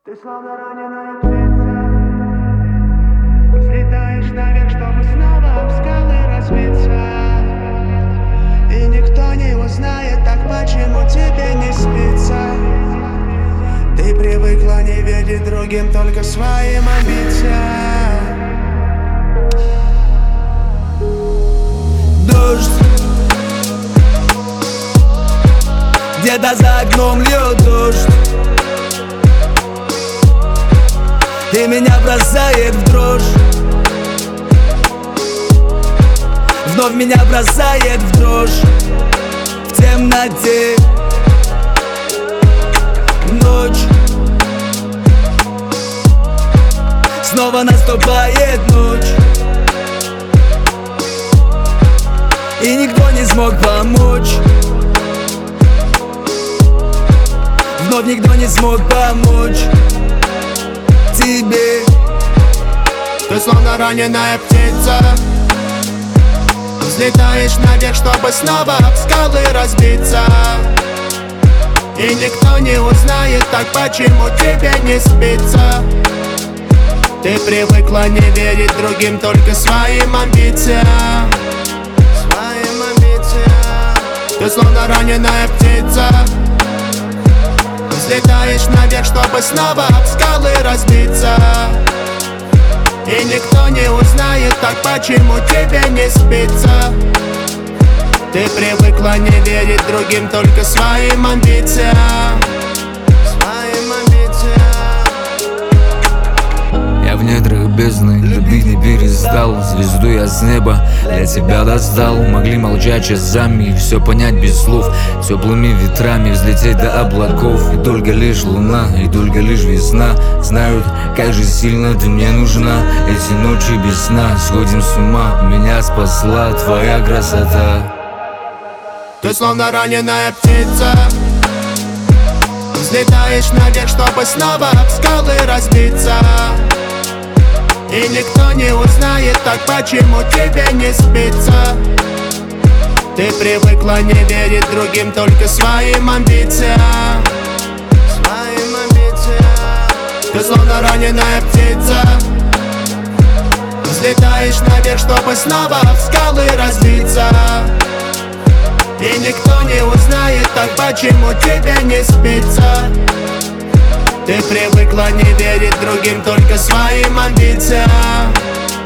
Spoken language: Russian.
Ты словно раненая птица, взлетаешь наверх, чтобы снова об скалы разбиться. И никто не узнает, так почему тебе не спится. Ты привыкла не верить другим, только своим амбициям. Дождь, где-то за окном льет дождь, и меня бросает в дрожь. Вновь меня бросает в дрожь. В темноте ночь, снова наступает ночь, и никто не смог помочь. Вновь никто не смог помочь тебе. Ты словно раненая птица, взлетаешь наверх, чтобы снова об скалы разбиться. И никто не узнает, так почему тебе не спится. Ты привыкла не верить другим, только своим амбициям. Своим амбициям. Ты словно раненая птица, взлетаешь наверх, чтобы снова об скалы разбиться. И никто не узнает, так почему тебе не спится. Ты привыкла не верить другим, только своим амбициям. Своим амбициям. Я в недрах бездны, любить не перестал. Звезду я с неба для тебя достал. Могли молчать часами и все понять без слов. Теплыми ветрами взлететь до облаков. И только лишь луна, и только лишь весна знают, как же сильно ты мне нужна. Эти ночи без сна, сходим с ума. Меня спасла твоя красота. Ты словно раненая птица, взлетаешь наверх, чтобы снова об скалы разбиться. И никто не узнает, так почему тебе не спится. Ты привыкла не верить другим, только своим амбициям. Своим амбициям. Ты словно раненая птица, взлетаешь наверх, чтобы снова об скалы разбиться. И никто не узнает, так почему тебе не спится. Ты привыкла не верить другим, только своим амбициям.